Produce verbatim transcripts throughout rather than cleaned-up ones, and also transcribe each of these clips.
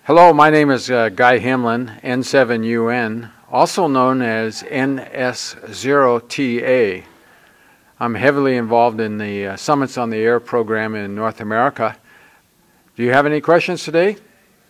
Hello, my name is uh, Guy Himlin, N seven U N, also known as N S zero T A. I'm heavily involved in the uh, Summits on the Air program in North America. Do you have any questions today?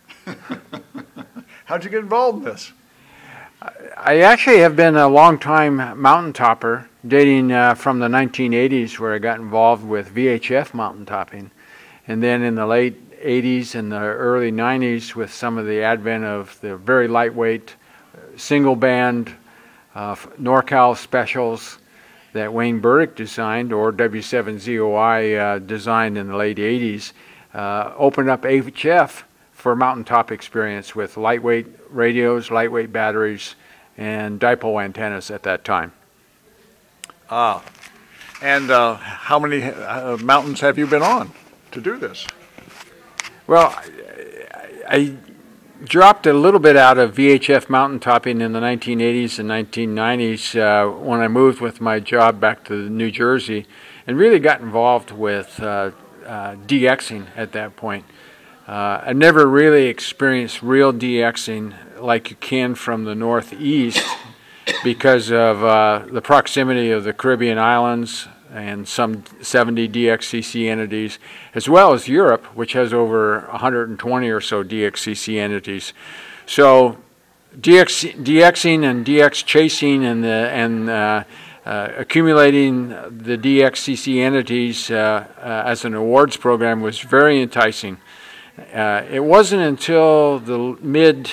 How'd you get involved in this? I actually have been a long-time mountain topper, dating uh, from the nineteen eighties, where I got involved with V H F mountain topping. And then in the late eighties and the early nineties, with some of the advent of the very lightweight single band uh, NorCal specials that Wayne Burdick designed, or W seven Z O I uh, designed in the late eighties, uh, opened up H F for mountaintop experience with lightweight radios, lightweight batteries, and dipole antennas at that time. Ah, and uh, how many uh, mountains have you been on to do this? Well, I, I dropped a little bit out of V H F mountain topping in the nineteen eighties and nineteen nineties uh, when I moved with my job back to New Jersey, and really got involved with uh, uh, DXing at that point. Uh, I never really experienced real DXing like you can from the Northeast because of uh, the proximity of the Caribbean islands and some seventy D X C C entities, as well as Europe, which has over one hundred twenty or so D X C C entities. So D X, DXing and D X chasing and, the, and uh, uh, accumulating the D X C C entities uh, uh, as an awards program was very enticing. Uh, it wasn't until the mid,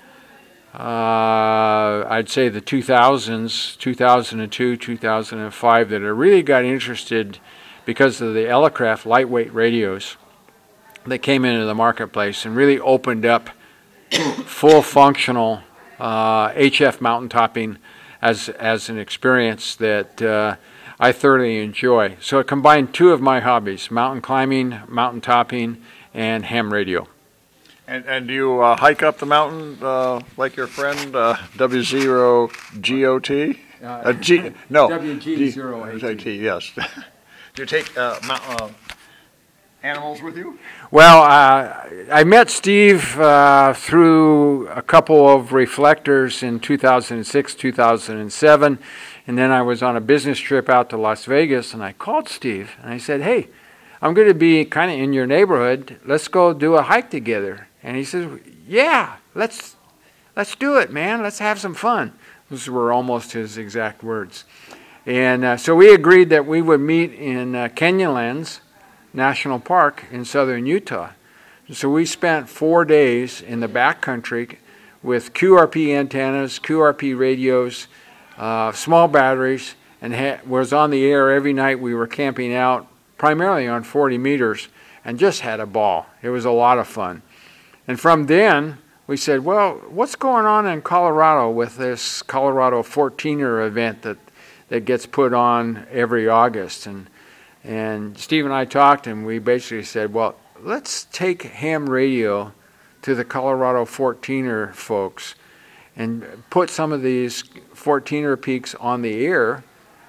uh, I'd say the two thousands, two thousand two, two thousand five, that I really got interested because of the Elecraft lightweight radios that came into the marketplace and really opened up full functional uh, H F mountain topping as, as an experience that uh, I thoroughly enjoy. So it combined two of my hobbies, mountain climbing, mountain topping, and ham radio. And, and do you uh, hike up the mountain uh, like your friend uh, W zero G O T? Uh, uh, G, no. W G zero A T. Yes. Do you take uh, mount, uh, animals with you? Well, uh, I met Steve uh, through a couple of reflectors in two thousand six, two thousand seven, and then I was on a business trip out to Las Vegas, and I called Steve, and I said, hey, I'm going to be kind of in your neighborhood. Let's go do a hike together. And he says, yeah, let's let's do it, man. Let's have some fun. Those were almost his exact words. And uh, so we agreed that we would meet in uh, Canyonlands National Park in southern Utah. So we spent four days in the backcountry with Q R P antennas, Q R P radios, uh, small batteries, and ha- was on the air every night. We were camping out primarily on forty meters, and just had a ball. It was a lot of fun. And from then, we said, well, what's going on in Colorado with this Colorado fourteener event that, that gets put on every August? And, and Steve and I talked, and we basically said, well, let's take ham radio to the Colorado fourteener folks and put some of these fourteener peaks on the air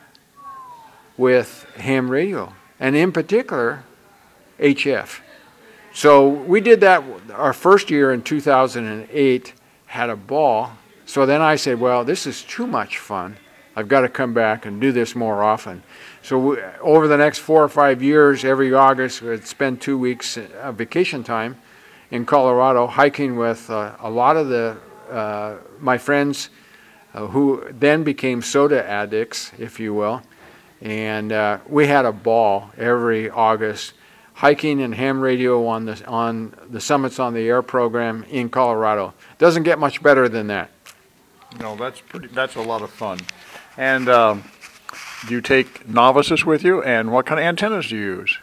with ham radio, and in particular, H F. So we did that our first year in two thousand eight, had a ball. So then I said, well, this is too much fun. I've got to come back and do this more often. So we, over the next four or five years, every August, we'd spend two weeks of vacation time in Colorado, hiking with uh, a lot of the uh, my friends uh, who then became soda addicts, if you will. And uh, we had a ball every August, hiking and ham radio on the on the Summits on the Air program in Colorado. Doesn't get much better than that. No, that's pretty. That's a lot of fun. And um, do you take novices with you? And what kind of antennas do you use?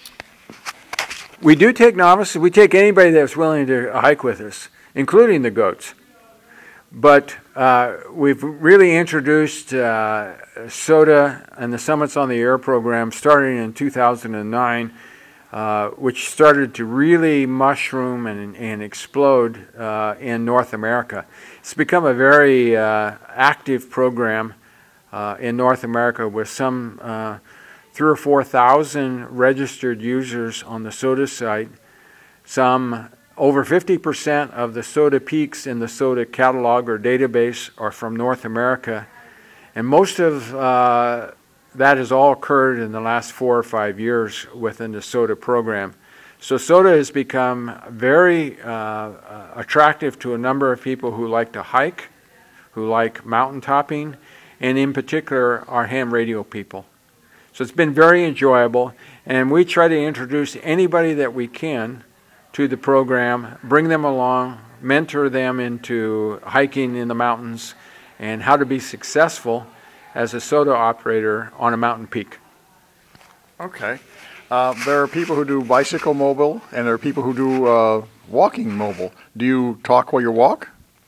We do take novices. We take anybody that's willing to hike with us, including the goats. But uh, we've really introduced uh, SOTA and the Summits on the Air program starting in two thousand nine, uh, which started to really mushroom and, and explode uh, in North America. It's become a very uh, active program uh, in North America with some uh, three or four thousand registered users on the SOTA site, some Over fifty percent of the SOTA peaks in the SOTA catalog or database are from North America, and most of uh, that has all occurred in the last four or five years within the SOTA program. So SOTA has become very uh, attractive to a number of people who like to hike, who like mountain topping, and in particular our ham radio people. So it's been very enjoyable, and we try to introduce anybody that we can to the program, bring them along, mentor them into hiking in the mountains and how to be successful as a SOTA operator on a mountain peak. Okay. Uh, there are people who do bicycle mobile, and there are people who do uh, walking mobile. Do you talk while you walk?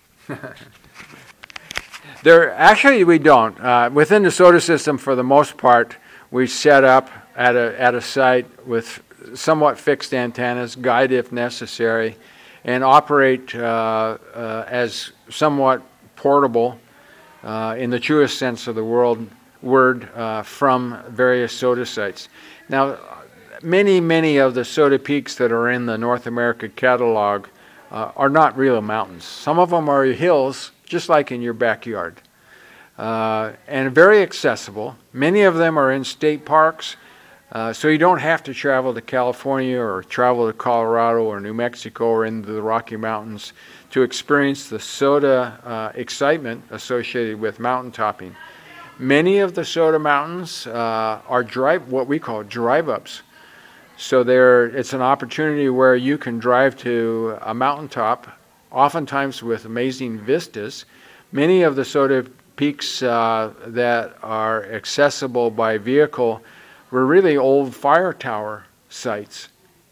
There, actually, we don't. Uh, within the SOTA system, for the most part, we set up at a at a site with somewhat fixed antennas, guide if necessary, and operate uh, uh, as somewhat portable, uh, in the truest sense of the world, word, uh, from various SOTA sites. Now, many, many of the SOTA peaks that are in the North America catalog uh, are not real mountains. Some of them are hills, just like in your backyard, uh, and very accessible. Many of them are in state parks, uh, so you don't have to travel to California or travel to Colorado or New Mexico or into the Rocky Mountains to experience the SOTA uh, excitement associated with mountain topping. Many of the SOTA mountains uh, are drive, what we call drive-ups. So there, it's an opportunity where you can drive to a mountaintop, oftentimes with amazing vistas. Many of the SOTA peaks uh, that are accessible by vehicle were really old fire tower sites.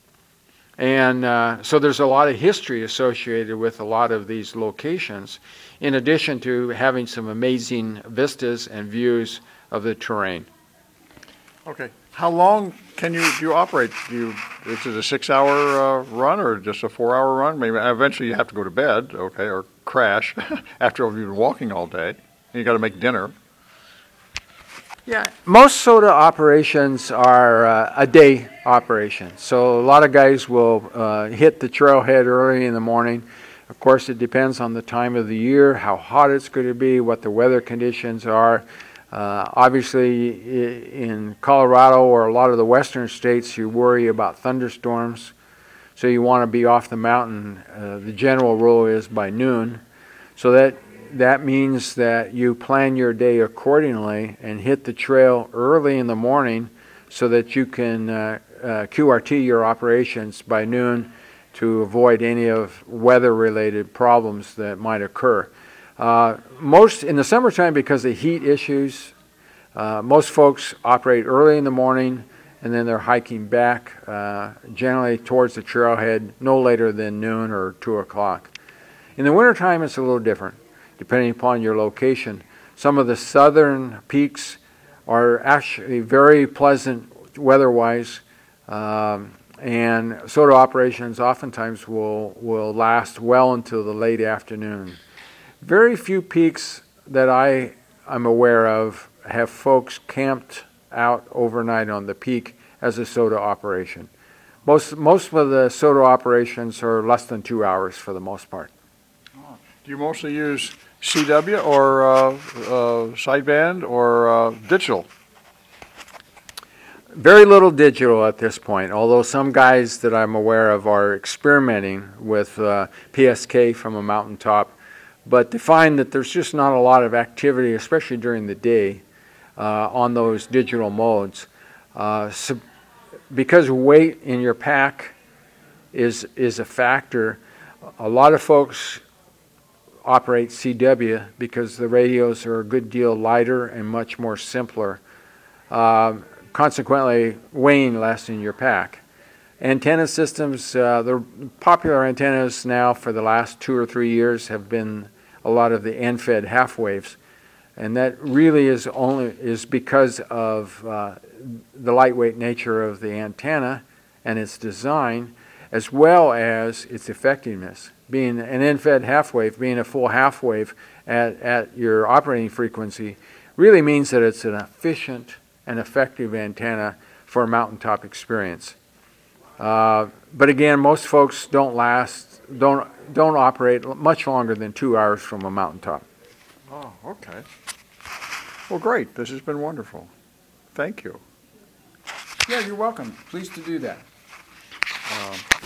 And uh, so there's a lot of history associated with a lot of these locations, in addition to having some amazing vistas and views of the terrain. Okay. How long can you do you operate? Do you, is it a six-hour uh, run or just a four-hour run? Maybe eventually you have to go to bed, okay, or crash after you've been walking all day. And you got to make dinner. Yeah, most SOTA operations are uh, a day operation. So a lot of guys will uh, hit the trailhead early in the morning. Of course, it depends on the time of the year, how hot it's going to be, what the weather conditions are. Uh, obviously, in Colorado or a lot of the western states, you worry about thunderstorms, so you want to be off the mountain. Uh, the general rule is by noon. So that that means that you plan your day accordingly and hit the trail early in the morning so that you can uh, uh, Q R T your operations by noon to avoid any of weather-related problems that might occur. Uh, most in the summertime, because of heat issues, uh, most folks operate early in the morning and then they're hiking back, uh, generally towards the trailhead no later than noon or two o'clock. In the wintertime, it's a little different, depending upon your location. Some of the southern peaks are actually very pleasant weather-wise, um, and SOTA operations oftentimes will, will last well into the late afternoon. Very few peaks that I am aware of have folks camped out overnight on the peak as a SOTA operation. Most, most of the SOTA operations are less than two hours for the most part. Do you mostly use C W or uh, uh, sideband or uh, digital? Very little digital at this point, although some guys that I'm aware of are experimenting with uh, P S K from a mountaintop, but they find that there's just not a lot of activity, especially during the day, uh, on those digital modes. Uh, so because weight in your pack is, is a factor, a lot of folks operate C W because the radios are a good deal lighter and much more simpler, uh, consequently weighing less in your pack. Antenna systems, uh, the popular antennas now for the last two or three years have been a lot of the end-fed half waves, and that really is only is because of uh, the lightweight nature of the antenna and its design, as well as its effectiveness. Being an end-fed half wave, being a full half wave at, at your operating frequency, really means that it's an efficient and effective antenna for a mountaintop experience. Uh, But again, most folks don't last, don't, don't operate much longer than two hours from a mountaintop. Oh, okay. Well, great. This has been wonderful. Thank you. Yeah, you're welcome. Pleased to do that.